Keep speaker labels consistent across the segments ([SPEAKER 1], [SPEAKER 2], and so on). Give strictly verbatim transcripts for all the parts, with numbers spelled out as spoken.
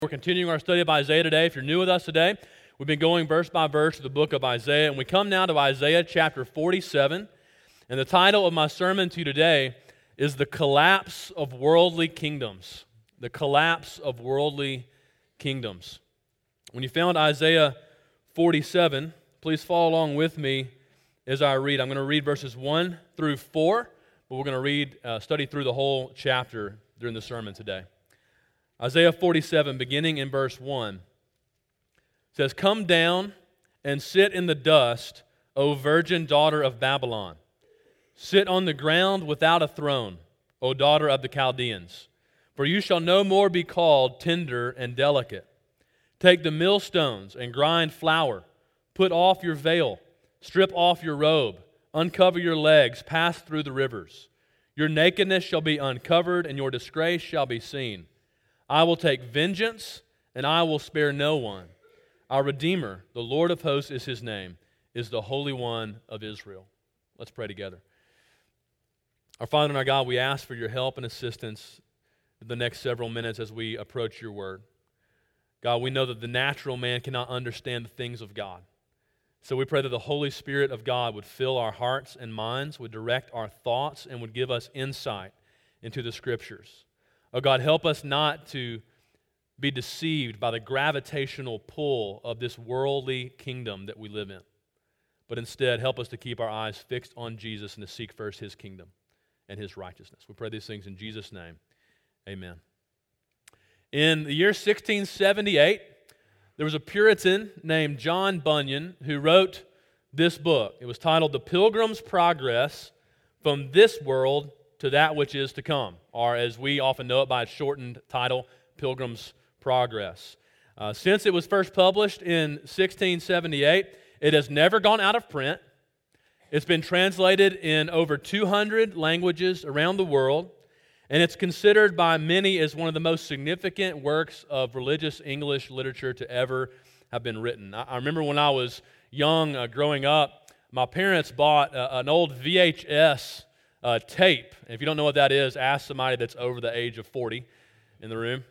[SPEAKER 1] We're continuing our study of Isaiah today. If you're new with us today, we've been going verse by verse through the book of Isaiah, and we come now to Isaiah chapter forty-seven, and the title of my sermon to you today is The Collapse of Worldly Kingdoms. The Collapse of Worldly Kingdoms. When you found Isaiah forty-seven, please follow along with me as I read. I'm going to read verses one through four, but we're going to read, uh, study through the whole chapter during the sermon today. Isaiah forty-seven, beginning in verse one, says, "Come down and sit in the dust, O virgin daughter of Babylon. Sit on the ground without a throne, O daughter of the Chaldeans. For you shall no more be called tender and delicate. Take the millstones and grind flour. Put off your veil, strip off your robe, uncover your legs, pass through the rivers. Your nakedness shall be uncovered, and your disgrace shall be seen. I will take vengeance, and I will spare no one. Our Redeemer, the Lord of hosts is His name, is the Holy One of Israel." Let's pray together. Our Father and our God, we ask for your help and assistance in the next several minutes as we approach your word. God, we know that the natural man cannot understand the things of God. So we pray that the Holy Spirit of God would fill our hearts and minds, would direct our thoughts, and would give us insight into the Scriptures. Oh God, help us not to be deceived by the gravitational pull of this worldly kingdom that we live in, but instead help us to keep our eyes fixed on Jesus and to seek first His kingdom and His righteousness. We pray these things in Jesus' name. Amen. In the year sixteen seventy-eight, there was a Puritan named John Bunyan who wrote this book. It was titled The Pilgrim's Progress from This World to That Which Is to Come, or as we often know it by its shortened title, Pilgrim's Progress. Uh, since it was first published in sixteen seventy-eight, it has never gone out of print. It's been translated in over two hundred languages around the world, and it's considered by many as one of the most significant works of religious English literature to ever have been written. I, I remember when I was young, uh, growing up, my parents bought uh, an old V H S uh, tape. And if you don't know what that is, ask somebody that's over the age of forty in the room.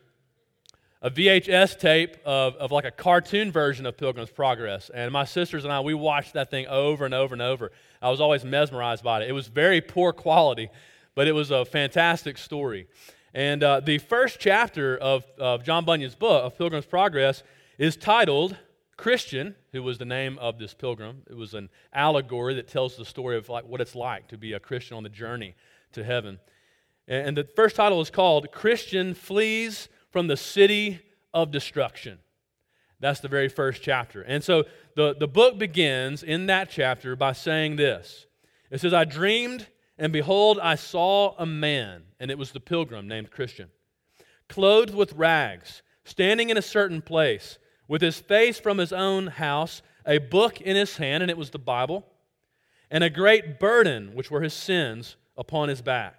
[SPEAKER 1] A V H S tape of, of like a cartoon version of Pilgrim's Progress. And my sisters and I, we watched that thing over and over and over. I was always mesmerized by it. It was very poor quality, but it was a fantastic story. And uh, the first chapter of, of John Bunyan's book, of Pilgrim's Progress, is titled Christian, who was the name of this pilgrim. It was an allegory that tells the story of like what it's like to be a Christian on the journey to heaven. And, and the first title is called Christian Flees from the City of Destruction. That's the very first chapter. And so the, the book begins in that chapter by saying this. It says, "I dreamed, and behold, I saw a man," and it was the pilgrim named Christian, "clothed with rags, standing in a certain place, with his face from his own house, a book in his hand," and it was the Bible, "and a great burden, which were his sins, upon his back.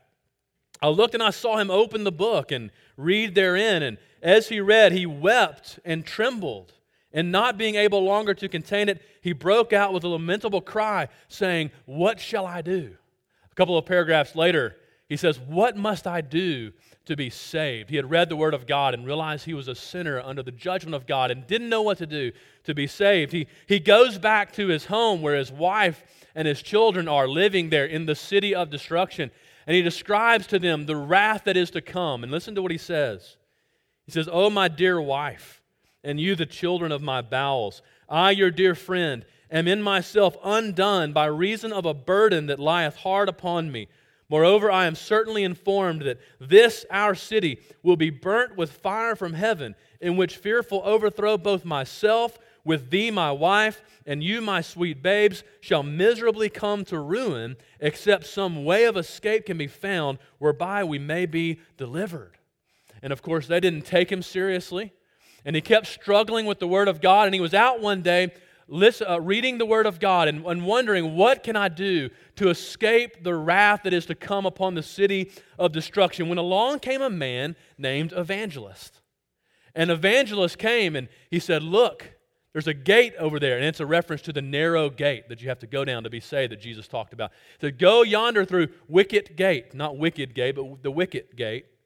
[SPEAKER 1] I looked and I saw him open the book and read therein, and as he read, he wept and trembled, and not being able longer to contain it, he broke out with a lamentable cry, saying, 'What shall I do?'" A couple of paragraphs later, he says, "What must I do to be saved?" He had read the Word of God and realized he was a sinner under the judgment of God and didn't know what to do to be saved. He, he goes back to his home where his wife and his children are living there in the city of destruction. And he describes to them the wrath that is to come. And listen to what he says. He says, "O my dear wife, and you the children of my bowels, I, your dear friend, am in myself undone by reason of a burden that lieth hard upon me. Moreover, I am certainly informed that this our city will be burnt with fire from heaven, in which fearful overthrow both myself with thee, my wife, and you, my sweet babes, shall miserably come to ruin, except some way of escape can be found whereby we may be delivered." And of course, they didn't take him seriously, and he kept struggling with the Word of God, and he was out one day Listen, uh, reading the Word of God and, and wondering, what can I do to escape the wrath that is to come upon the city of destruction, when along came a man named Evangelist. And Evangelist came and he said, "Look, there's a gate over there," and it's a reference to the narrow gate that you have to go down to be saved that Jesus talked about. He said, "Go yonder through Wicket Gate," not Wicked Gate, but the Wicket Gate,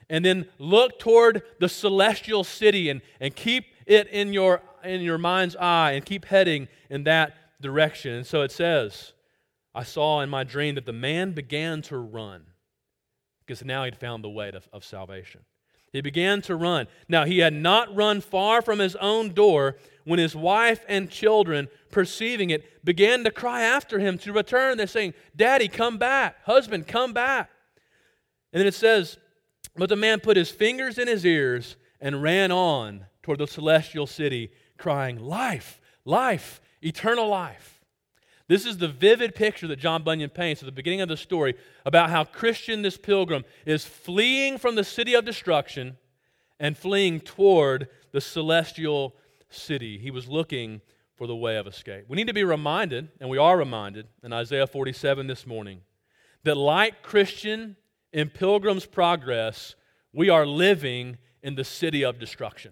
[SPEAKER 1] and then look toward the celestial city and, and keep it in your, in your mind's eye and keep heading in that direction. And so it says, I saw in my dream that the man began to run because now he'd found the way of, of salvation. He began to run. Now, he had not run far from his own door when his wife and children, perceiving it, began to cry after him to return. They're saying, Daddy, come back. Husband, come back. And then it says, but the man put his fingers in his ears and ran on toward the celestial city, crying, life, life, eternal life. This is the vivid picture that John Bunyan paints at the beginning of the story about how Christian, this pilgrim, is fleeing from the city of destruction and fleeing toward the celestial city. He was looking for the way of escape. We need to be reminded, and we are reminded in Isaiah forty-seven this morning, that like Christian in Pilgrim's Progress, we are living in the city of destruction.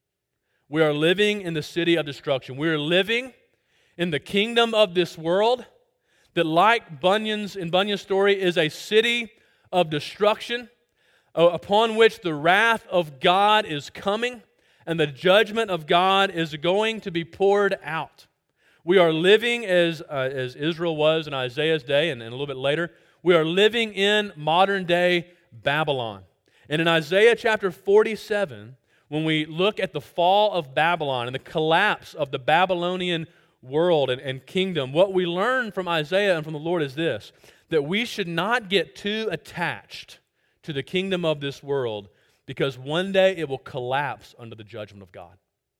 [SPEAKER 1] We are living in the city of destruction. We are living in the kingdom of this world that, like Bunyan's, in Bunyan's story, is a city of destruction uh, upon which the wrath of God is coming and the judgment of God is going to be poured out. We are living as, uh, as Israel was in Isaiah's day and, and a little bit later, we are living in modern day Babylon. And in Isaiah chapter forty-seven, when we look at the fall of Babylon and the collapse of the Babylonian world and, and kingdom, what we learn from Isaiah and from the Lord is this, that we should not get too attached to the kingdom of this world because one day it will collapse under the judgment of God.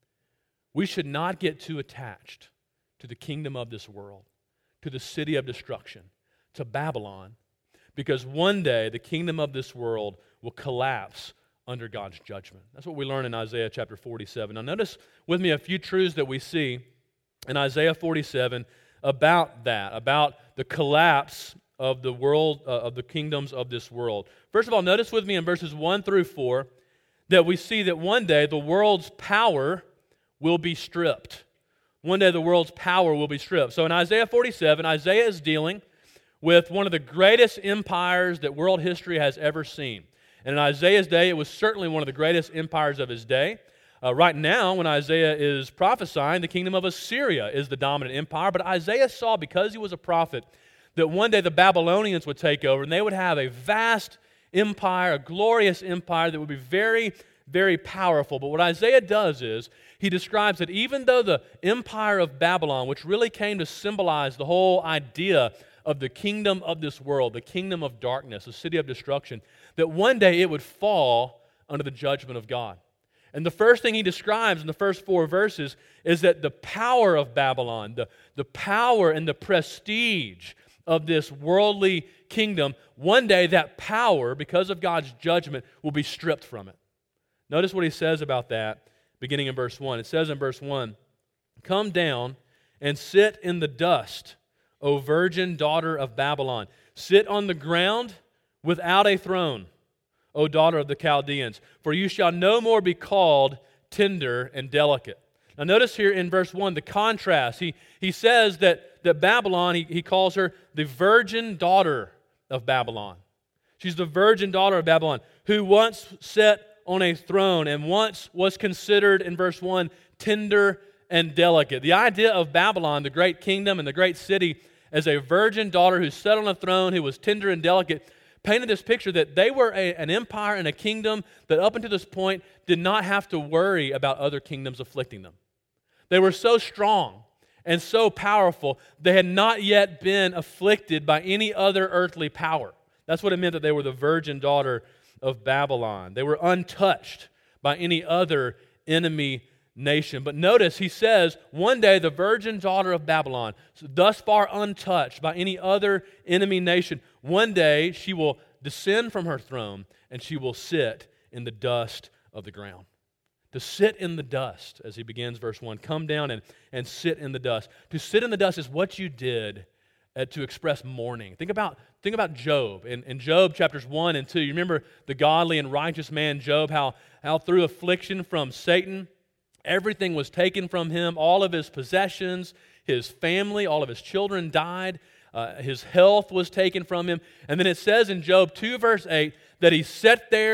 [SPEAKER 1] We should not get too attached to the kingdom of this world, to the city of destruction, to Babylon, because one day the kingdom of this world will collapse under God's judgment. That's what we learn in Isaiah chapter forty-seven. Now notice with me a few truths that we see in Isaiah forty-seven about that, about the collapse of the world, uh, of the kingdoms of this world. First of all, notice with me in verses one through four that we see that one day the world's power will be stripped. One day the world's power will be stripped. So in Isaiah forty-seven, Isaiah is dealing with one of the greatest empires that world history has ever seen. And in Isaiah's day, it was certainly one of the greatest empires of his day. Uh, right now, when Isaiah is prophesying, the kingdom of Assyria is the dominant empire. But Isaiah saw, because he was a prophet, that one day the Babylonians would take over and they would have a vast empire, a glorious empire that would be very, very powerful. But what Isaiah does is he describes that even though the empire of Babylon, which really came to symbolize the whole idea of the kingdom of this world, the kingdom of darkness, the city of destruction, that one day it would fall under the judgment of God. And the first thing he describes in the first four verses is that the power of Babylon, the, the power and the prestige of this worldly kingdom, one day that power, because of God's judgment, will be stripped from it. Notice what he says about that, beginning in verse one. It says in verse one, "Come down and sit in the dust, O virgin daughter of Babylon. Sit on the ground without a throne, O daughter of the Chaldeans, for you shall no more be called tender and delicate." Now notice here in verse one the contrast. He, he says that, that Babylon, he, he calls her the virgin daughter of Babylon. She's the virgin daughter of Babylon, who once sat on a throne and once was considered, in verse one, tender and delicate. The idea of Babylon, the great kingdom and the great city, as a virgin daughter who sat on a throne, who was tender and delicate, painted this picture that they were a, an empire and a kingdom that up until this point did not have to worry about other kingdoms afflicting them. They were so strong and so powerful, they had not yet been afflicted by any other earthly power. That's what it meant that they were the virgin daughter of Babylon. They were untouched by any other enemy nation. But notice he says, one day the virgin daughter of Babylon, thus far untouched by any other enemy nation, one day she will descend from her throne and she will sit in the dust of the ground. To sit in the dust, as he begins verse one, come down and, and sit in the dust. To sit in the dust is what you did uh, to express mourning. Think about, think about Job. In, in Job chapters one and two, you remember the godly and righteous man Job, how, how through affliction from Satan, everything was taken from him, all of his possessions, his family, all of his children died, uh, his health was taken from him. And then it says in Job two verse eight that he sat there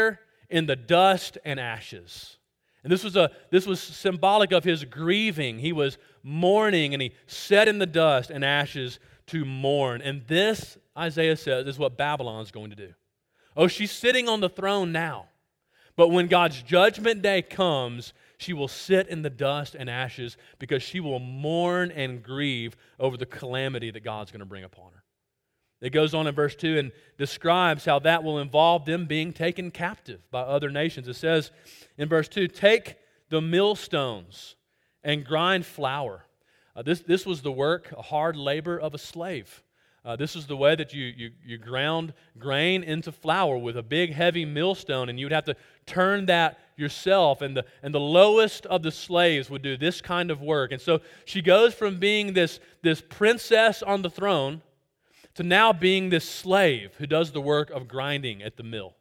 [SPEAKER 1] in the dust and ashes. And this was a this was symbolic of his grieving. He was mourning, and he sat in the dust and ashes to mourn. And this, Isaiah says, is what Babylon's going to do. Oh, she's sitting on the throne now. But when God's judgment day comes, she will sit in the dust and ashes because she will mourn and grieve over the calamity that God's going to bring upon her. It goes on in verse two and describes how that will involve them being taken captive by other nations. It says in verse two, take the millstones and grind flour. Uh, this, this was the work, a hard labor of a slave. Uh, this is the way that you, you, you ground grain into flour with a big, heavy millstone, and you would have to turn that yourself, and the, and the lowest of the slaves would do this kind of work. And so she goes from being this, this princess on the throne to now being this slave who does the work of grinding at the mill.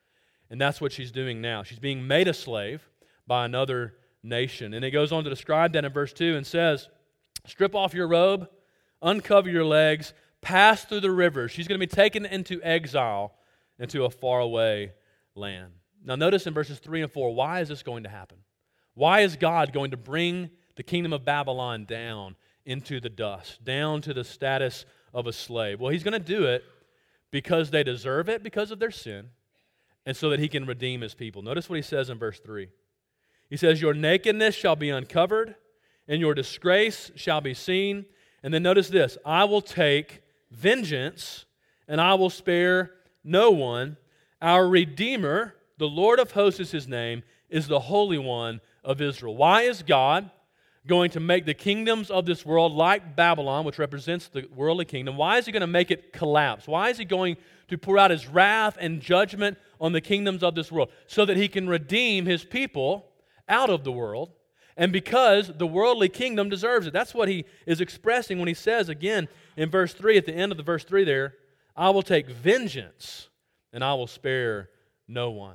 [SPEAKER 1] And that's what she's doing now. She's being made a slave by another nation. And it goes on to describe that in verse two and says, strip off your robe, uncover your legs, pass through the rivers. She's going to be taken into exile into a faraway land. Now notice in verses three and four, why is this going to happen? Why is God going to bring the kingdom of Babylon down into the dust, down to the status of a slave? Well, he's going to do it because they deserve it because of their sin, and so that he can redeem his people. Notice what he says in verse three. He says, your nakedness shall be uncovered, and your disgrace shall be seen. And then notice this, I will take vengeance, and I will spare no one. Our Redeemer, the Lord of hosts is his name, is the Holy One of Israel. Why is God going to make the kingdoms of this world like Babylon, which represents the worldly kingdom? Why is he going to make it collapse? Why is he going to pour out his wrath and judgment on the kingdoms of this world? So that he can redeem his people out of the world, and because the worldly kingdom deserves it. That's what he is expressing when he says again in verse three, at the end of the verse three there, I will take vengeance and I will spare no one.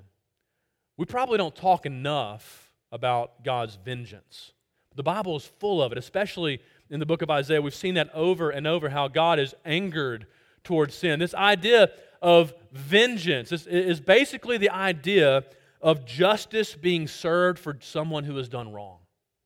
[SPEAKER 1] We probably don't talk enough about God's vengeance. The Bible is full of it, especially in the book of Isaiah. We've seen that over and over, how God is angered towards sin. This idea of vengeance is, is basically the idea of justice being served for someone who has done wrong.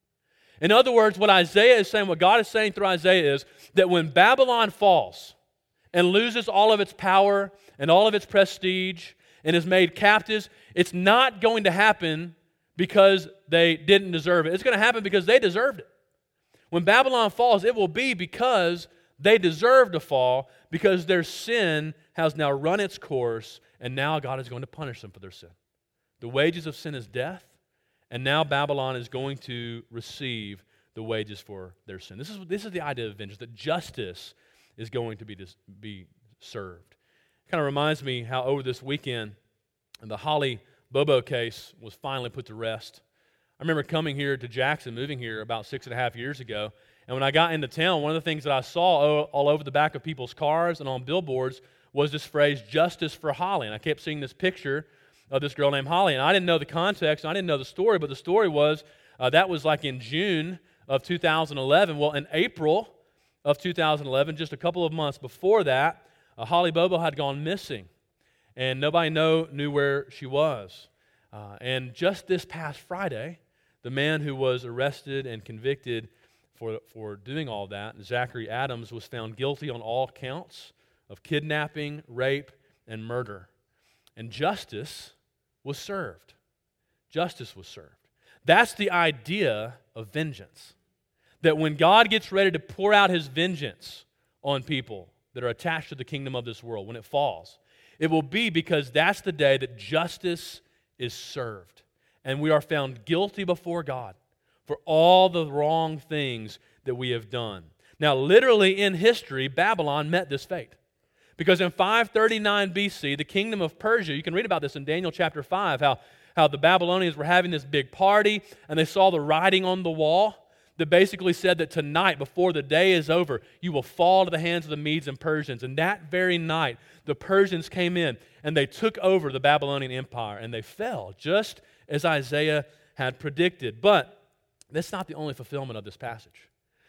[SPEAKER 1] In other words, what Isaiah is saying, what God is saying through Isaiah is that when Babylon falls and loses all of its power and all of its prestige and is made captives, it's not going to happen because they didn't deserve it. It's going to happen because they deserved it. When Babylon falls, it will be because they deserve to fall, because their sin has now run its course, and now God is going to punish them for their sin. The wages of sin is death, and now Babylon is going to receive the wages for their sin. This is, this is the idea of vengeance, that justice is going to be, dis, be served. It kind of reminds me how over this weekend, the Holly Bobo case was finally put to rest. I remember coming here to Jackson, moving here about six and a half years ago, and when I got into town, one of the things that I saw all over the back of people's cars and on billboards was this phrase, justice for Holly. And I kept seeing this picture of this girl named Holly. And I didn't know the context, and I didn't know the story, but the story was uh, that was like in June of two thousand eleven. Well, in April of two thousand eleven, just a couple of months before that, uh, Holly Bobo had gone missing, and nobody know, knew where she was. Uh, and just this past Friday, the man who was arrested and convicted for, for doing all that, Zachary Adams, was found guilty on all counts of kidnapping, rape, and murder. And justice was served. Justice was served. That's the idea of vengeance. That when God gets ready to pour out his vengeance on people that are attached to the kingdom of this world, when it falls, it will be because that's the day that justice is served. And we are found guilty before God for all the wrong things that we have done. Now, literally in history, Babylon met this fate. Because in five thirty-nine B C, the kingdom of Persia, you can read about this in Daniel chapter five, how, how the Babylonians were having this big party, and they saw the writing on the wall that basically said that tonight, before the day is over, you will fall to the hands of the Medes and Persians. And that very night, the Persians came in, and they took over the Babylonian Empire, and they fell, just as Isaiah had predicted. But that's not the only fulfillment of this passage.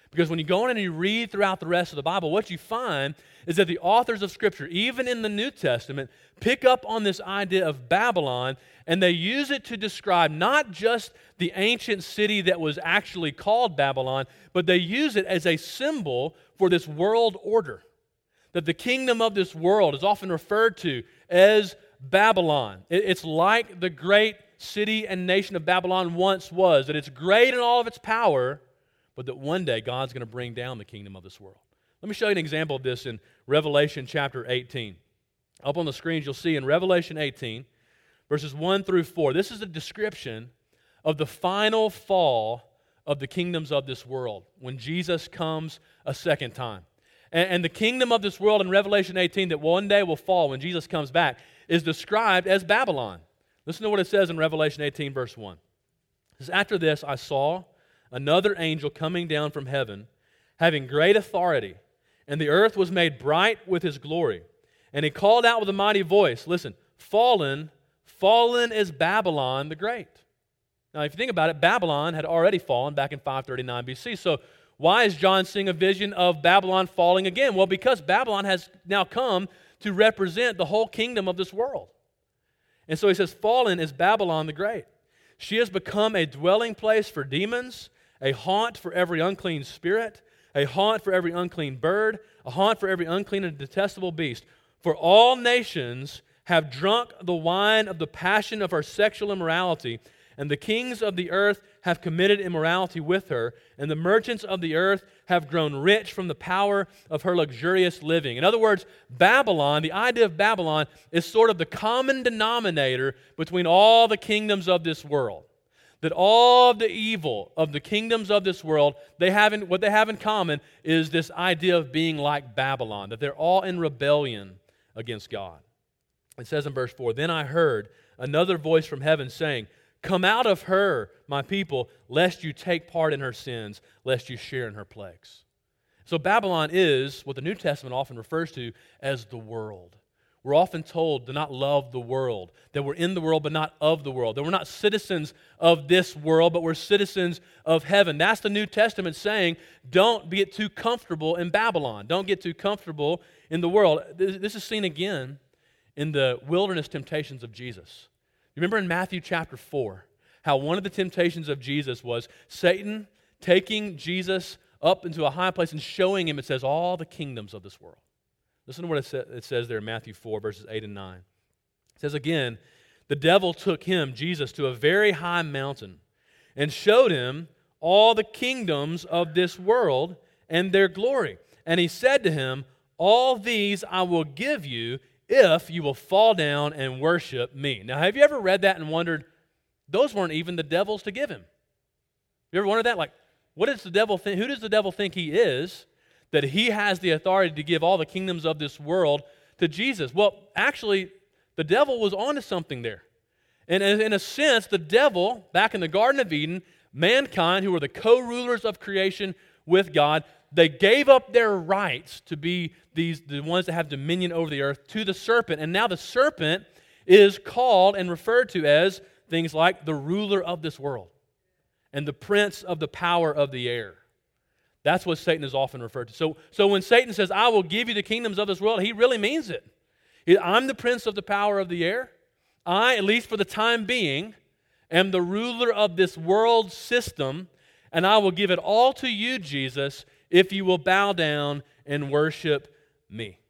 [SPEAKER 1] Because when you go in and you read throughout the rest of the Bible, what you find is that the authors of Scripture, even in the New Testament, pick up on this idea of Babylon, and they use it to describe not just the ancient city that was actually called Babylon, but they use it as a symbol for this world order. That the kingdom of this world is often referred to as Babylon. It's like the great city and nation of Babylon once was, that it's great in all of its power, but that one day God's going to bring down the kingdom of this world. Let me show you an example of this in Revelation chapter eighteen. Up on the screens you'll see in Revelation eighteen, verses one through four, this is a description of the final fall of the kingdoms of this world when Jesus comes a second time. And, and the kingdom of this world in Revelation eighteen that one day will fall when Jesus comes back is described as Babylon. Listen to what it says in Revelation eighteen, verse one. It says, "After this I saw another angel coming down from heaven, having great authority, and the earth was made bright with his glory. And he called out with a mighty voice," listen, "Fallen, fallen is Babylon the Great." Now, if you think about it, Babylon had already fallen back in five thirty-nine B C. So why is John seeing a vision of Babylon falling again? Well, because Babylon has now come to represent the whole kingdom of this world. And so he says, "Fallen is Babylon the Great. She has become a dwelling place for demons, a haunt for every unclean spirit, a haunt for every unclean bird, a haunt for every unclean and detestable beast. For all nations have drunk the wine of the passion of her sexual immorality, and the kings of the earth have committed immorality with her, and the merchants of the earth have grown rich from the power of her luxurious living." In other words, Babylon, the idea of Babylon, is sort of the common denominator between all the kingdoms of this world. That all the evil of the kingdoms of this world, they have in, what they have in common is this idea of being like Babylon, that they're all in rebellion against God. It says in verse four, "Then I heard another voice from heaven saying, 'Come out of her, my people, lest you take part in her sins, lest you share in her plagues.'" So Babylon is what the New Testament often refers to as the world. We're often told to not love the world, that we're in the world but not of the world, that we're not citizens of this world but we're citizens of heaven. That's the New Testament saying, don't get too comfortable in Babylon. Don't get too comfortable in the world. This is seen again in the wilderness temptations of Jesus. You remember in Matthew chapter four, how one of the temptations of Jesus was Satan taking Jesus up into a high place and showing him, it says, all the kingdoms of this world. Listen to what it says there in Matthew four, verses eight and nine. It says again, "The devil took him," Jesus, "to a very high mountain and showed him all the kingdoms of this world and their glory. And he said to him, 'All these I will give you if you will fall down and worship me.'" Now, have you ever read that and wondered, those weren't even the devil's to give him? You ever wondered that? Like, what does the devil think? Who does the devil think he is, that he has the authority to give all the kingdoms of this world to Jesus? Well, actually, the devil was onto something there. And in a sense, the devil, back in the Garden of Eden, mankind, who were the co-rulers of creation with God, they gave up their rights to be these the ones that have dominion over the earth to the serpent. And now the serpent is called and referred to as things like the ruler of this world and the prince of the power of the air. That's what Satan is often referred to. So, so when Satan says, "I will give you the kingdoms of this world," he really means it. I'm the prince of the power of the air. I, at least for the time being, am the ruler of this world system, and I will give it all to you, Jesus, if you will bow down and worship me.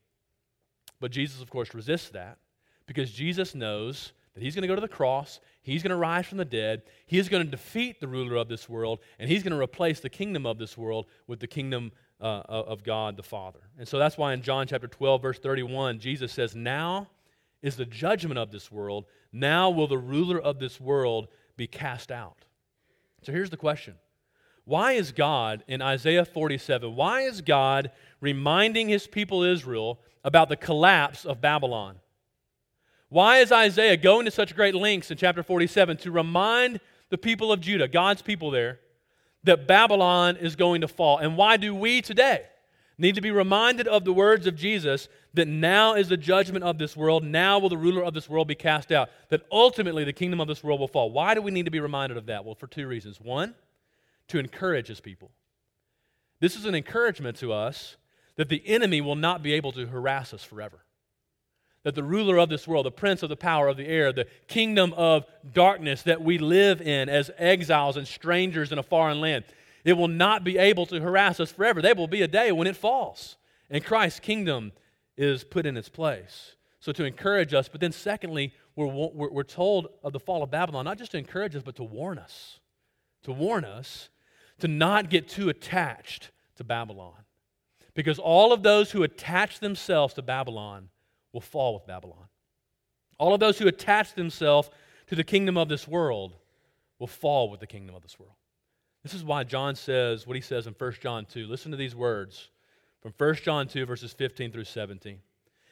[SPEAKER 1] But Jesus, of course, resists that because Jesus knows that he's going to go to the cross, he's going to rise from the dead, he is going to defeat the ruler of this world, and he's going to replace the kingdom of this world with the kingdom uh, of God the Father. And so that's why in John chapter twelve, verse thirty-one, Jesus says, "Now is the judgment of this world. Now will the ruler of this world be cast out." So here's the question. Why is God, in Isaiah forty-seven, why is God reminding his people Israel about the collapse of Babylon? Why is Isaiah going to such great lengths in chapter forty-seven to remind the people of Judah, God's people there, that Babylon is going to fall? And why do we today need to be reminded of the words of Jesus that now is the judgment of this world, now will the ruler of this world be cast out, that ultimately the kingdom of this world will fall? Why do we need to be reminded of that? Well, for two reasons. One, to encourage his people. This is an encouragement to us that the enemy will not be able to harass us forever. That the ruler of this world, the prince of the power of the air, the kingdom of darkness that we live in as exiles and strangers in a foreign land, it will not be able to harass us forever. There will be a day when it falls and Christ's kingdom is put in its place. So to encourage us, but then secondly, we're, we're, we're told of the fall of Babylon, not just to encourage us, but to warn us. To warn us to not get too attached to Babylon. Because all of those who attach themselves to Babylon will fall with Babylon. All of those who attach themselves to the kingdom of this world will fall with the kingdom of this world. This is why John says what he says in First John two. Listen to these words from First John two, verses fifteen through seventeen.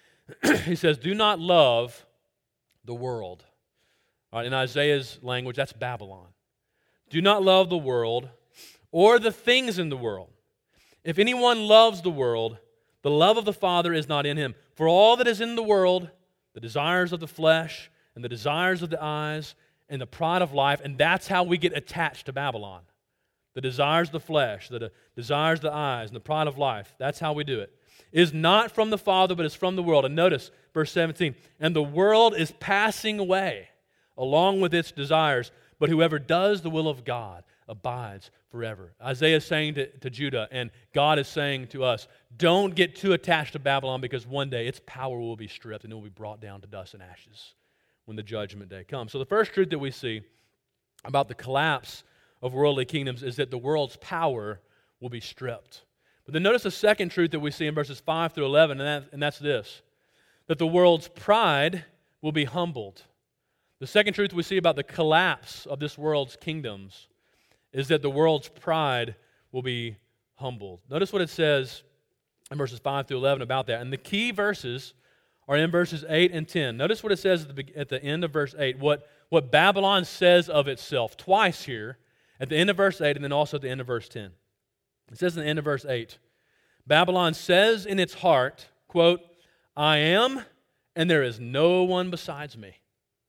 [SPEAKER 1] He says, do not love the world. All right, in Isaiah's language, that's Babylon. Do not love the world or the things in the world. If anyone loves the world, the love of the Father is not in him. For all that is in the world, the desires of the flesh and the desires of the eyes and the pride of life, and that's how we get attached to Babylon. The desires of the flesh, the desires of the eyes, and the pride of life, that's how we do it, is not from the Father, but is from the world. And notice, verse seventeen, and the world is passing away along with its desires, but whoever does the will of God abides forever. Isaiah is saying to, to Judah, and God is saying to us, don't get too attached to Babylon, because one day its power will be stripped and it will be brought down to dust and ashes when the judgment day comes. So the first truth that we see about the collapse of worldly kingdoms is that the world's power will be stripped. But then notice the second truth that we see in verses five through eleven, and, that, and that's this, that the world's pride will be humbled. The second truth we see about the collapse of this world's kingdoms is that the world's pride will be humbled. Notice what it says in verses five through eleven about that. And the key verses are in verses eight and ten. Notice what it says at the, at the end of verse eight, what, what Babylon says of itself twice here, at the end of verse eight and then also at the end of verse ten. It says in the end of verse eight, Babylon says in its heart, quote, I am, and there is no one besides me.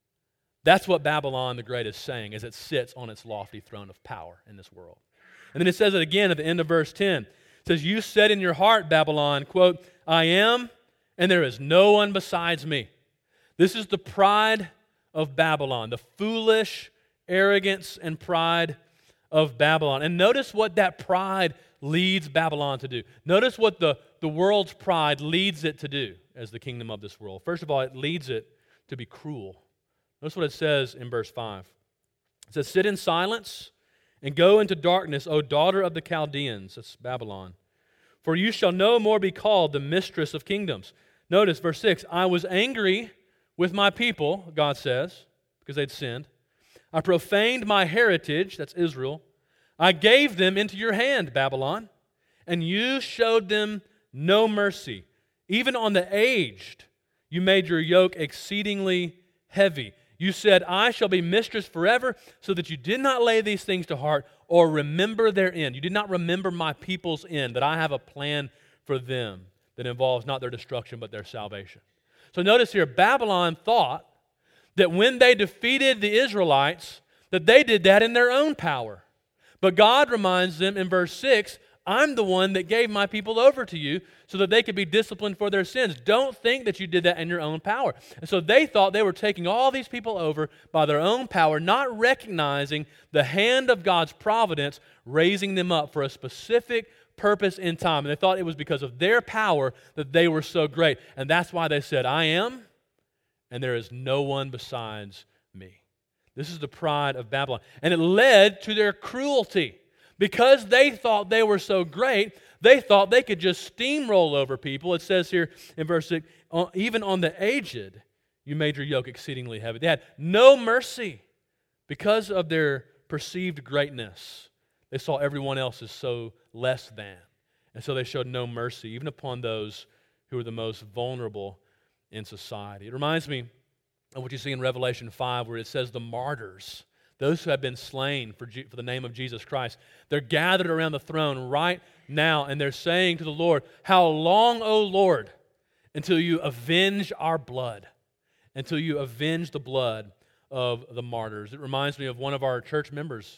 [SPEAKER 1] That's what Babylon the Great is saying as it sits on its lofty throne of power in this world. And then it says it again at the end of verse ten. It says, you said in your heart, Babylon, quote, I am, and there is no one besides me. This is the pride of Babylon, the foolish arrogance and pride of Babylon. And notice what that pride leads Babylon to do. Notice what the, the world's pride leads it to do as the kingdom of this world. First of all, it leads it to be cruel. Notice what it says in verse five. It says, sit in silence and go into darkness, O daughter of the Chaldeans. That's Babylon. For you shall no more be called the mistress of kingdoms. Notice verse six. I was angry with my people, God says, because they'd sinned. I profaned my heritage, that's Israel. I gave them into your hand, Babylon, and you showed them no mercy. Even on the aged, you made your yoke exceedingly heavy. You said, I shall be mistress forever, so that you did not lay these things to heart or remember their end. You did not remember my people's end, that I have a plan for them that involves not their destruction, but their salvation. So notice here, Babylon thought that when they defeated the Israelites, that they did that in their own power. But God reminds them in verse six, I'm the one that gave my people over to you so that they could be disciplined for their sins. Don't think that you did that in your own power. And so they thought they were taking all these people over by their own power, not recognizing the hand of God's providence raising them up for a specific purpose in time. And they thought it was because of their power that they were so great. And that's why they said, I am, and there is no one besides me. This is the pride of Babylon. And it led to their cruelty. Because they thought they were so great, they thought they could just steamroll over people. It says here in verse six, even on the aged, you made your yoke exceedingly heavy. They had no mercy because of their perceived greatness. They saw everyone else as so less than. And so they showed no mercy, even upon those who were the most vulnerable in society. It reminds me of what you see in Revelation five, where it says the martyrs, those who have been slain for, G- for the name of Jesus Christ, they're gathered around the throne right now, and they're saying to the Lord, how long, O Lord, until you avenge our blood, until you avenge the blood of the martyrs. It reminds me of one of our church members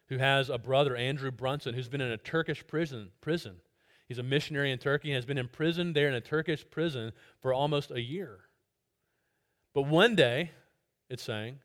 [SPEAKER 1] who has a brother, Andrew Brunson, who's been in a Turkish prison. prison. He's a missionary in Turkey and has been imprisoned there in a Turkish prison for almost a year. But one day, it's saying,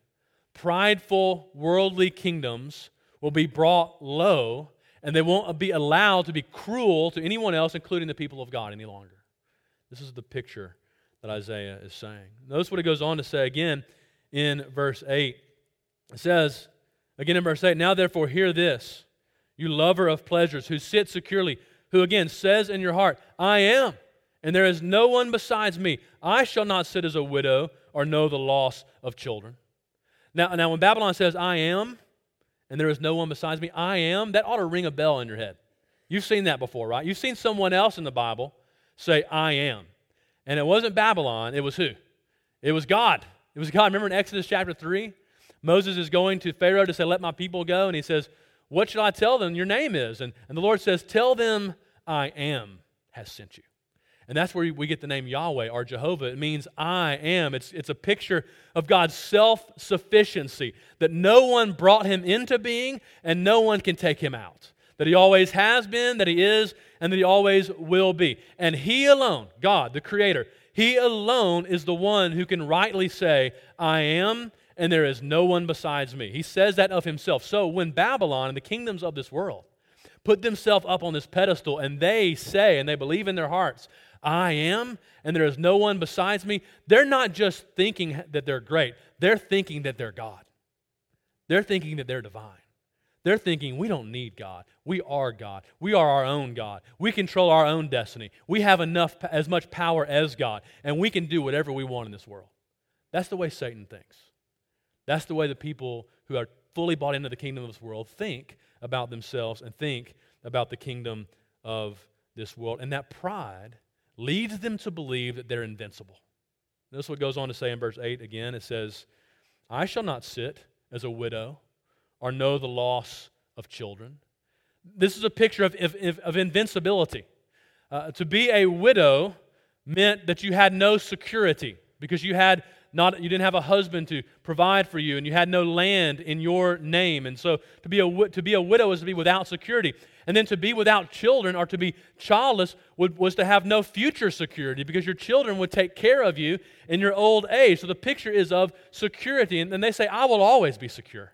[SPEAKER 1] prideful worldly kingdoms will be brought low, and they won't be allowed to be cruel to anyone else, including the people of God, any longer. This is the picture that Isaiah is saying. Notice what it goes on to say again in verse eight. It says, again in verse eight, now therefore hear this, you lover of pleasures, who sit securely, who again says in your heart, I am, and there is no one besides me. I shall not sit as a widow or know the loss of children. Now, now when Babylon says, I am, and there is no one besides me, I am, that ought to ring a bell in your head. You've seen that before, right? You've seen someone else in the Bible say, I am. And it wasn't Babylon, it was who? It was God. It was God. Remember in Exodus chapter three? Moses is going to Pharaoh to say, let my people go. And he says, what should I tell them your name is? And, and the Lord says, tell them I am has sent you. And that's where we get the name Yahweh or Jehovah. It means I am. It's, it's a picture of God's self-sufficiency, that no one brought him into being and no one can take him out. That he always has been, that he is, and that he always will be. And he alone, God, the Creator, he alone is the one who can rightly say, I am, and there is no one besides me. He says that of himself. So when Babylon and the kingdoms of this world put themselves up on this pedestal and they say, and they believe in their hearts, I am, and there is no one besides me, they're not just thinking that they're great. They're thinking that they're God. They're thinking that they're divine. They're thinking, we don't need God. We are God. We are our own God. We control our own destiny. We have enough, as much power as God, and we can do whatever we want in this world. That's the way Satan thinks. That's the way the people who are fully bought into the kingdom of this world think about themselves and think about the kingdom of this world. And that pride leads them to believe that they're invincible. Notice what goes on to say in verse eight again. It says, I shall not sit as a widow or know the loss of children. This is a picture of, of, of invincibility. Uh, to be a widow meant that you had no security because you had not, you didn't have a husband to provide for you, and you had no land in your name. And so to be a, to be a widow is to be without security. And then to be without children or to be childless would, was to have no future security because your children would take care of you in your old age. So the picture is of security. And, and they say, I will always be secure.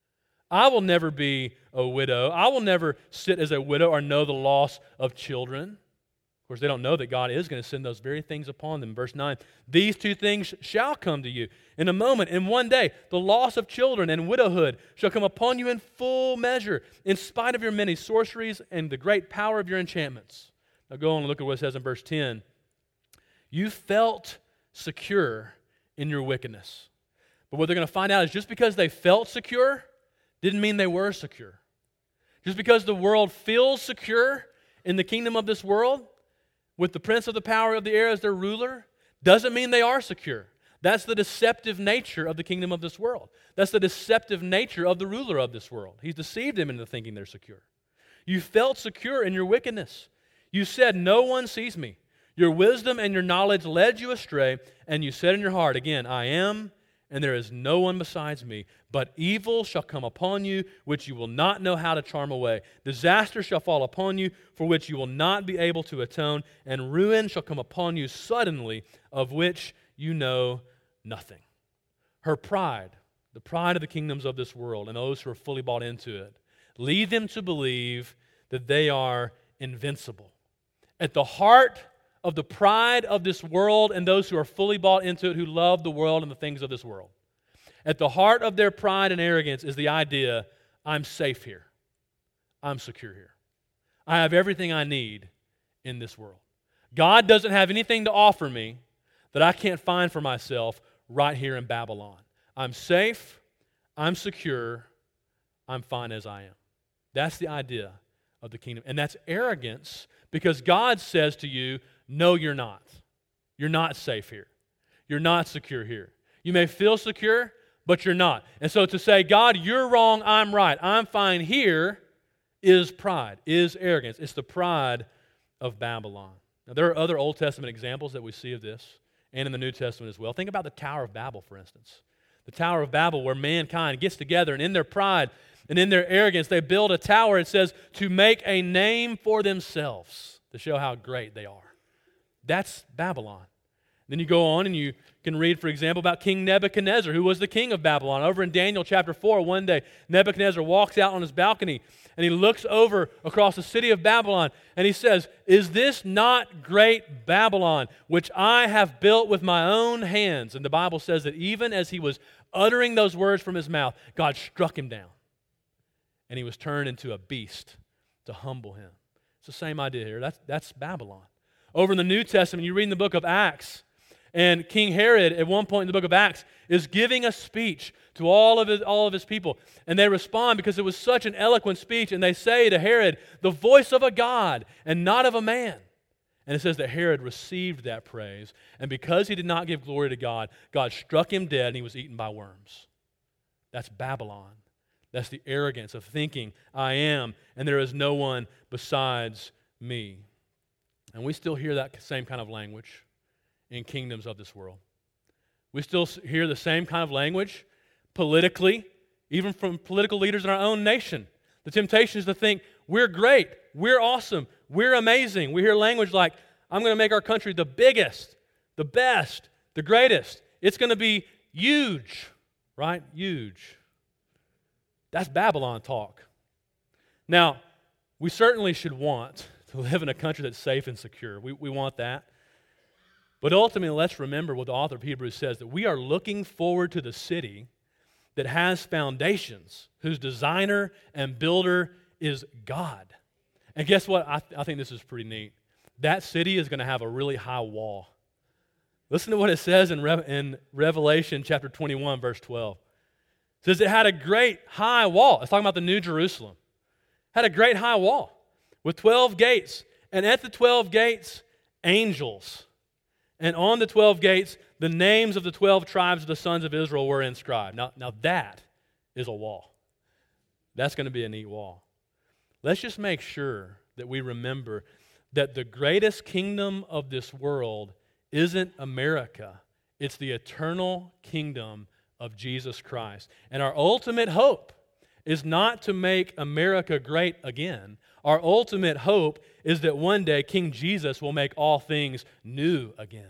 [SPEAKER 1] I will never be a widow. I will never sit as a widow or know the loss of children. Of course, they don't know that God is going to send those very things upon them. Verse nine, these two things shall come to you in a moment, in one day. The loss of children and widowhood shall come upon you in full measure, in spite of your many sorceries and the great power of your enchantments. Now go on and look at what it says in verse ten. You felt secure in your wickedness. But what they're going to find out is just because they felt secure didn't mean they were secure. Just because the world feels secure in the kingdom of this world, with the prince of the power of the air as their ruler, doesn't mean they are secure. That's the deceptive nature of the kingdom of this world. That's the deceptive nature of the ruler of this world. He's deceived them into thinking they're secure. You felt secure in your wickedness. You said, no one sees me. Your wisdom and your knowledge led you astray, and you said in your heart, again, I am, and there is no one besides me. But evil shall come upon you, which you will not know how to charm away. Disaster shall fall upon you, for which you will not be able to atone. And ruin shall come upon you suddenly, of which you know nothing. Her pride, the pride of the kingdoms of this world, and those who are fully bought into it, lead them to believe that they are invincible. At the heart of the pride of this world and those who are fully bought into it, who love the world and the things of this world, at the heart of their pride and arrogance is the idea, I'm safe here. I'm secure here. I have everything I need in this world. God doesn't have anything to offer me that I can't find for myself right here in Babylon. I'm safe, I'm secure, I'm fine as I am. That's the idea of the kingdom. And that's arrogance because God says to you, no, you're not. You're not safe here. You're not secure here. You may feel secure, but you're not. And so to say, God, you're wrong, I'm right, I'm fine here, is pride, is arrogance. It's the pride of Babylon. Now, there are other Old Testament examples that we see of this, and in the New Testament as well. Think about the Tower of Babel, for instance. The Tower of Babel, where mankind gets together, and in their pride, And in their arrogance, they build a tower, it says, to make a name for themselves, to show how great they are. That's Babylon. Then you go on and you can read, for example, about King Nebuchadnezzar, who was the king of Babylon. Over in Daniel chapter four, one day, Nebuchadnezzar walks out on his balcony and he looks over across the city of Babylon and he says, "Is this not great Babylon, which I have built with my own hands?" And the Bible says that even as he was uttering those words from his mouth, God struck him down and he was turned into a beast to humble him. It's the same idea here. That's, that's Babylon. Over in the New Testament, you read in the book of Acts, and King Herod, at one point in the book of Acts, is giving a speech to all of his, all of his people. And they respond because it was such an eloquent speech. And they say to Herod, "The voice of a God and not of a man." And it says that Herod received that praise. And because he did not give glory to God, God struck him dead and he was eaten by worms. That's Babylon. That's the arrogance of thinking, I am, and there is no one besides me. And we still hear that same kind of language in kingdoms of this world. We still hear the same kind of language politically, even from political leaders in our own nation. The temptation is to think, we're great, we're awesome, we're amazing. We hear language like, I'm going to make our country the biggest, the best, the greatest. It's going to be huge, right? Huge. That's Babylon talk. Now, we certainly should want to live in a country that's safe and secure. We, we want that. But ultimately, let's remember what the author of Hebrews says, that we are looking forward to the city that has foundations, whose designer and builder is God. And guess what? I, th- I think this is pretty neat. That city is going to have a really high wall. Listen to what it says in, Re- in Revelation chapter twenty-one, verse twelve. It says it had a great high wall. It's talking about the New Jerusalem. It had a great high wall with twelve gates. And at the twelve gates, angels. And on the twelve gates, the names of the twelve tribes of the sons of Israel were inscribed. Now, now that is a wall. That's going to be a neat wall. Let's just make sure that we remember that the greatest kingdom of this world isn't America. It's the eternal kingdom of Jesus Christ. And our ultimate hope is not to make America great again. Our ultimate hope is that one day King Jesus will make all things new again.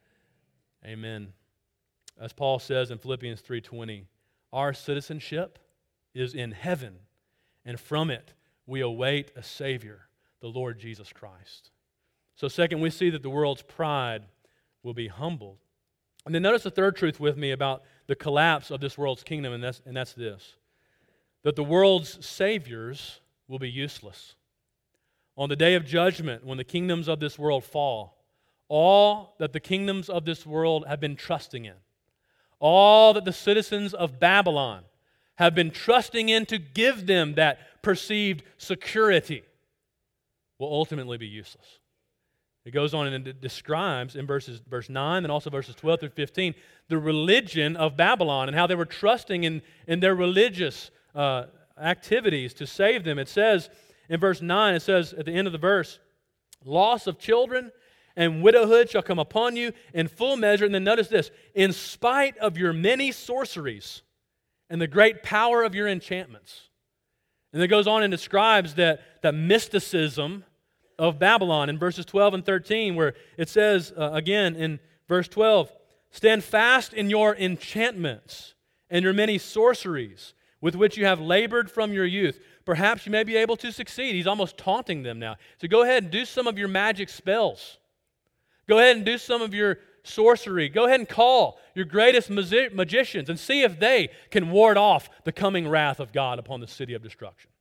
[SPEAKER 1] Amen. As Paul says in Philippians three twenty, our citizenship is in heaven, and from it we await a Savior, the Lord Jesus Christ. So second, we see that the world's pride will be humbled. And then notice the third truth with me about the collapse of this world's kingdom, and that's, and that's this, that the world's saviors will be useless. On the day of judgment, when the kingdoms of this world fall, all that the kingdoms of this world have been trusting in, all that the citizens of Babylon have been trusting in to give them that perceived security, will ultimately be useless. It goes on and it describes in verses, verse nine and also verses twelve through fifteen the religion of Babylon and how they were trusting in, in their religious uh, activities to save them. It says in verse nine, it says at the end of the verse, loss of children and widowhood shall come upon you in full measure. And then notice this, in spite of your many sorceries and the great power of your enchantments. And it goes on and describes that, that mysticism of Babylon in verses twelve and thirteen, where it says, uh, again in verse twelve, stand fast in your enchantments and your many sorceries with which you have labored from your youth. Perhaps you may be able to succeed. He's almost taunting them now. So go ahead and do some of your magic spells. Go ahead and do some of your sorcery. Go ahead and call your greatest magi- magicians and see if they can ward off the coming wrath of God upon the city of destruction.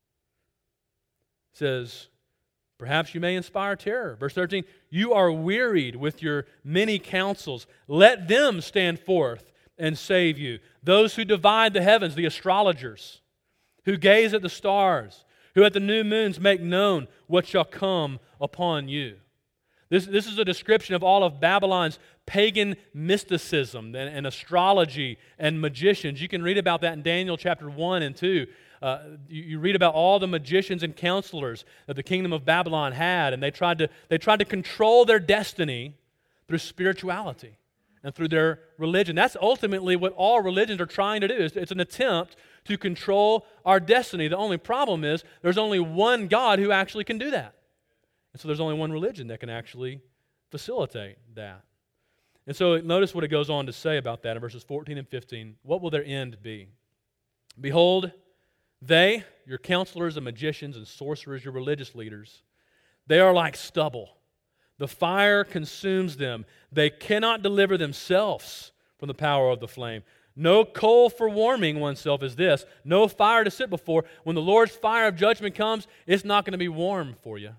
[SPEAKER 1] It says, perhaps you may inspire terror. Verse thirteen, you are wearied with your many counsels. Let them stand forth and save you. Those who divide the heavens, the astrologers, who gaze at the stars, who at the new moons make known what shall come upon you. This, this is a description of all of Babylon's pagan mysticism and, and astrology and magicians. You can read about that in Daniel chapter one and two. Uh, you, you read about all the magicians and counselors that the kingdom of Babylon had, and they tried to they tried to control their destiny through spirituality and through their religion. That's ultimately what all religions are trying to do. It's, it's an attempt to control our destiny. The only problem is there's only one God who actually can do that. And so there's only one religion that can actually facilitate that. And so notice what it goes on to say about that in verses fourteen and fifteen. What will their end be? Behold, they, your counselors and magicians and sorcerers, your religious leaders, they are like stubble. The fire consumes them. They cannot deliver themselves from the power of the flame. No coal for warming oneself is this. No fire to sit before. When the Lord's fire of judgment comes, it's not going to be warm for you.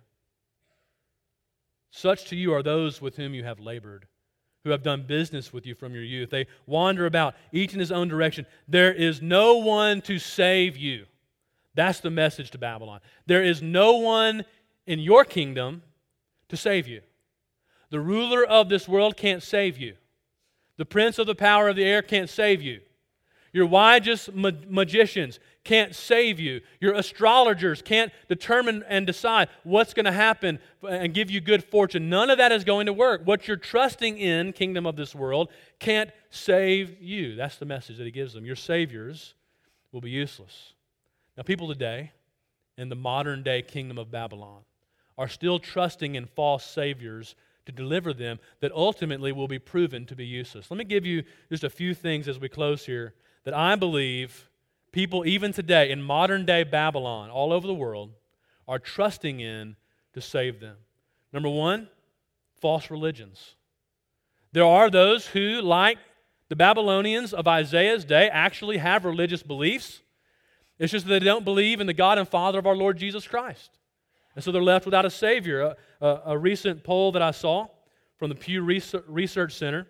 [SPEAKER 1] Such to you are those with whom you have labored, who have done business with you from your youth. They wander about, each in his own direction. There is no one to save you. That's the message to Babylon. There is no one in your kingdom to save you. The ruler of this world can't save you. The prince of the power of the air can't save you. Your wise ma- magicians can't save you. Your astrologers can't determine and decide what's going to happen and give you good fortune. None of that is going to work. What you're trusting in, kingdom of this world, can't save you. That's the message that he gives them. Your saviors will be useless. Now, people today in the modern day kingdom of Babylon are still trusting in false saviors to deliver them that ultimately will be proven to be useless. Let me give you just a few things as we close here that I believe people even today in modern day Babylon all over the world are trusting in to save them. Number one, false religions. There are those who, like the Babylonians of Isaiah's day, actually have religious beliefs. It's just that they don't believe in the God and Father of our Lord Jesus Christ. And so they're left without a Savior. A, a, a recent poll that I saw from the Pew Research Center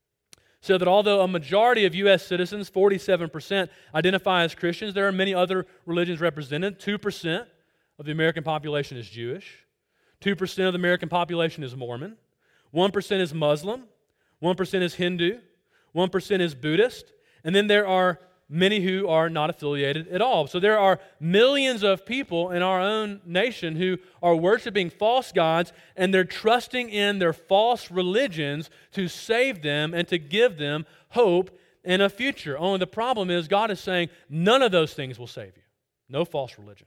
[SPEAKER 1] said that although a majority of U S citizens, forty-seven percent, identify as Christians, there are many other religions represented. two percent of the American population is Jewish. two percent of the American population is Mormon. one percent is Muslim. one percent is Hindu. one percent is Buddhist. And then there are many who are not affiliated at all. So there are millions of people in our own nation who are worshiping false gods, and they're trusting in their false religions to save them and to give them hope in a future. Only the problem is God is saying none of those things will save you. No false religion.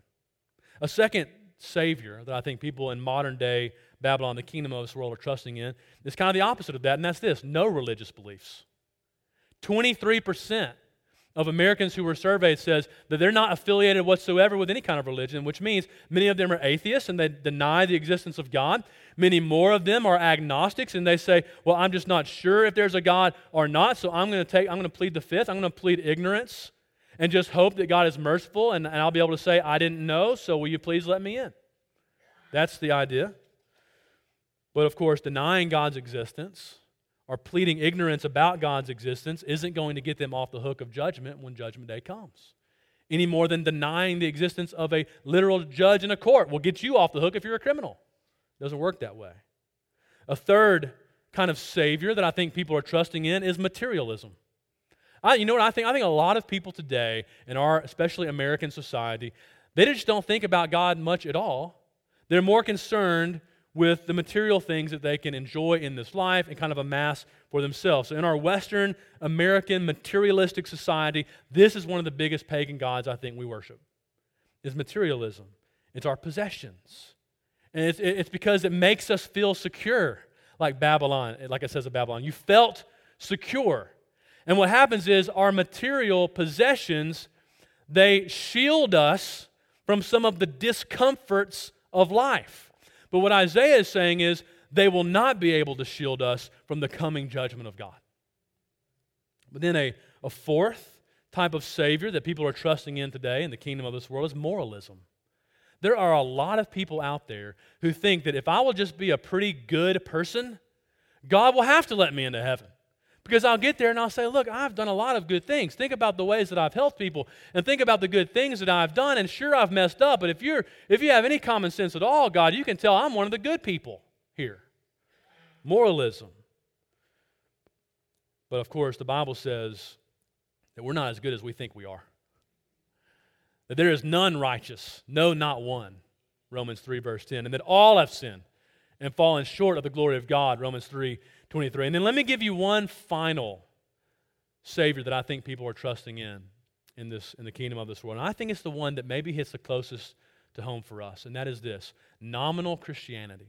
[SPEAKER 1] A second Savior that I think people in modern day Babylon, the kingdom of this world, are trusting in is kind of the opposite of that, and that's this: no religious beliefs. twenty-three percent of Americans who were surveyed says that they're not affiliated whatsoever with any kind of religion, which means many of them are atheists and they deny the existence of God. Many more of them are agnostics and they say, well, I'm just not sure if there's a God or not, so I'm going to take, I'm going to plead the fifth. I'm going to plead ignorance and just hope that God is merciful and, and I'll be able to say, I didn't know, so will you please let me in? That's the idea. But of course, denying God's existence or pleading ignorance about God's existence isn't going to get them off the hook of judgment when judgment day comes. Any more than denying the existence of a literal judge in a court will get you off the hook if you're a criminal. It doesn't work that way. A third kind of savior that I think people are trusting in is materialism. I, you know what I think? I think a lot of people today in our, especially American society, they just don't think about God much at all. They're more concerned with the material things that they can enjoy in this life and kind of amass for themselves. So in our Western American materialistic society, this is one of the biggest pagan gods I think we worship, is materialism. It's our possessions. And it's, it's because it makes us feel secure, like Babylon, like it says of Babylon. You felt secure. And what happens is our material possessions, they shield us from some of the discomforts of life. But what Isaiah is saying is they will not be able to shield us from the coming judgment of God. But then a, a fourth type of savior that people are trusting in today in the kingdom of this world is moralism. There are a lot of people out there who think that if I will just be a pretty good person, God will have to let me into heaven. Because I'll get there and I'll say, look, I've done a lot of good things. Think about the ways that I've helped people and think about the good things that I've done. And sure, I've messed up, but if you're if you have any common sense at all, God, you can tell I'm one of the good people here. Moralism. But of course, the Bible says that we're not as good as we think we are. That there is none righteous, no, not one. Romans three, verse ten. And that all have sinned and fallen short of the glory of God. Romans three, twenty-three. And then let me give you one final Savior that I think people are trusting in. in this in the kingdom of this world. And I think it's the one that maybe hits the closest to home for us, and that is this: nominal Christianity.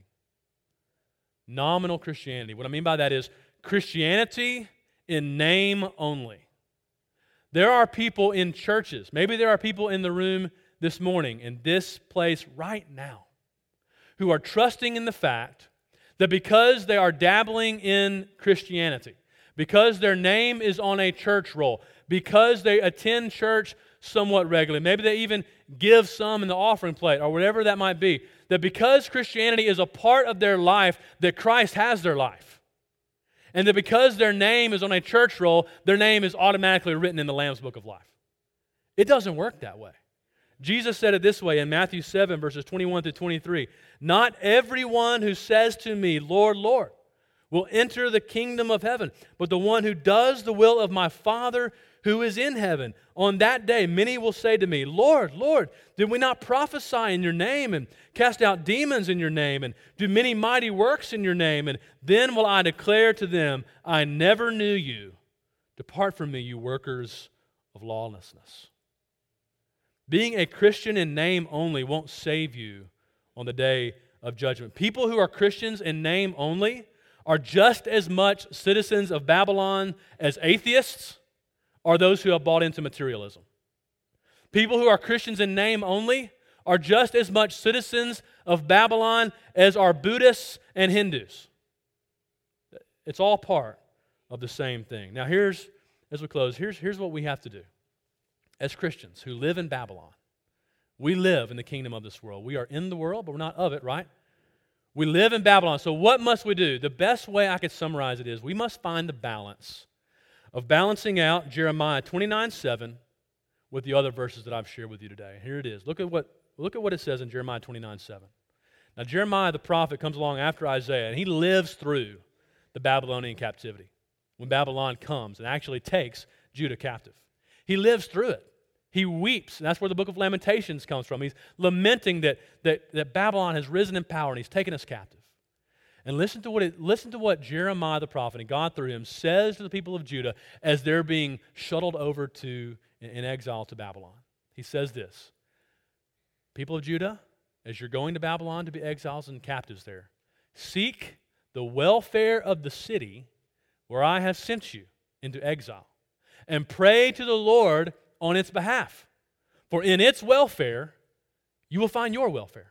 [SPEAKER 1] Nominal Christianity. What I mean by that is Christianity in name only. There are people in churches, maybe there are people in the room this morning, in this place right now, who are trusting in the fact that because they are dabbling in Christianity, because their name is on a church roll, because they attend church somewhat regularly, maybe they even give some in the offering plate or whatever that might be, that because Christianity is a part of their life, that Christ has their life. And that because their name is on a church roll, their name is automatically written in the Lamb's Book of Life. It doesn't work that way. Jesus said it this way in Matthew seven, verses twenty-one through twenty-three. Not everyone who says to me, Lord, Lord, will enter the kingdom of heaven, but the one who does the will of my Father who is in heaven. On that day, many will say to me, Lord, Lord, did we not prophesy in your name and cast out demons in your name and do many mighty works in your name? And then will I declare to them, I never knew you. Depart from me, you workers of lawlessness. Being a Christian in name only won't save you on the day of judgment. People who are Christians in name only are just as much citizens of Babylon as atheists are those who have bought into materialism. People who are Christians in name only are just as much citizens of Babylon as are Buddhists and Hindus. It's all part of the same thing. Now here's, as we close, here's, here's what we have to do. As Christians who live in Babylon, we live in the kingdom of this world. We are in the world, but we're not of it, right? We live in Babylon. So what must we do? The best way I could summarize it is we must find the balance of balancing out Jeremiah twenty-nine seven with the other verses that I've shared with you today. Here it is. Look at what, look at what it says in Jeremiah twenty-nine seven. Now Jeremiah the prophet comes along after Isaiah, and he lives through the Babylonian captivity when Babylon comes and actually takes Judah captive. He lives through it. He weeps, and that's where the book of Lamentations comes from. He's lamenting that, that, that Babylon has risen in power and he's taken us captive. And listen to what it, listen to what Jeremiah the prophet, and God through him, says to the people of Judah as they're being shuttled over to in exile to Babylon. He says this: people of Judah, as you're going to Babylon to be exiles and captives there, seek the welfare of the city where I have sent you into exile, and pray to the Lord on its behalf. For in its welfare, you will find your welfare.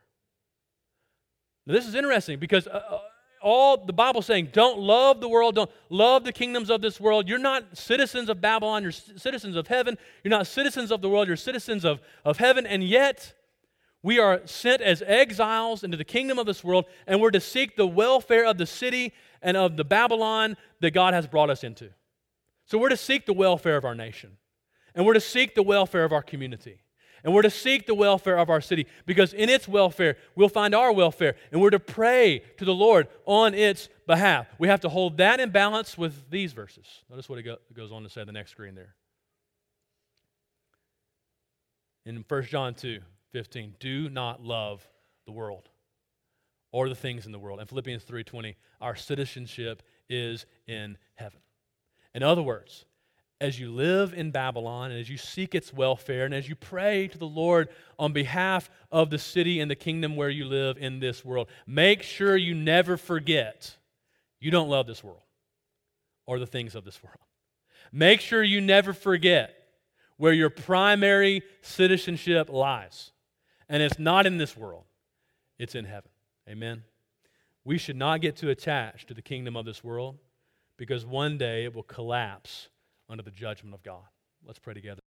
[SPEAKER 1] Now, this is interesting because uh, all the Bible's saying, don't love the world, don't love the kingdoms of this world. You're not citizens of Babylon, you're citizens of heaven. You're not citizens of the world, you're citizens of, of heaven. And yet, we are sent as exiles into the kingdom of this world, and we're to seek the welfare of the city and of the Babylon that God has brought us into. So we're to seek the welfare of our nation. And we're to seek the welfare of our community. And we're to seek the welfare of our city, because in its welfare, we'll find our welfare. And we're to pray to the Lord on its behalf. We have to hold that in balance with these verses. Notice what it go, goes on to say on the next screen there. In First John two fifteen, do not love the world or the things in the world. And Philippians three twenty, our citizenship is in heaven. In other words, as you live in Babylon and as you seek its welfare and as you pray to the Lord on behalf of the city and the kingdom where you live in this world, make sure you never forget you don't love this world or the things of this world. Make sure you never forget where your primary citizenship lies. And it's not in this world, it's in heaven. Amen? We should not get too attached to the kingdom of this world, because one day it will collapse under the judgment of God. Let's pray together.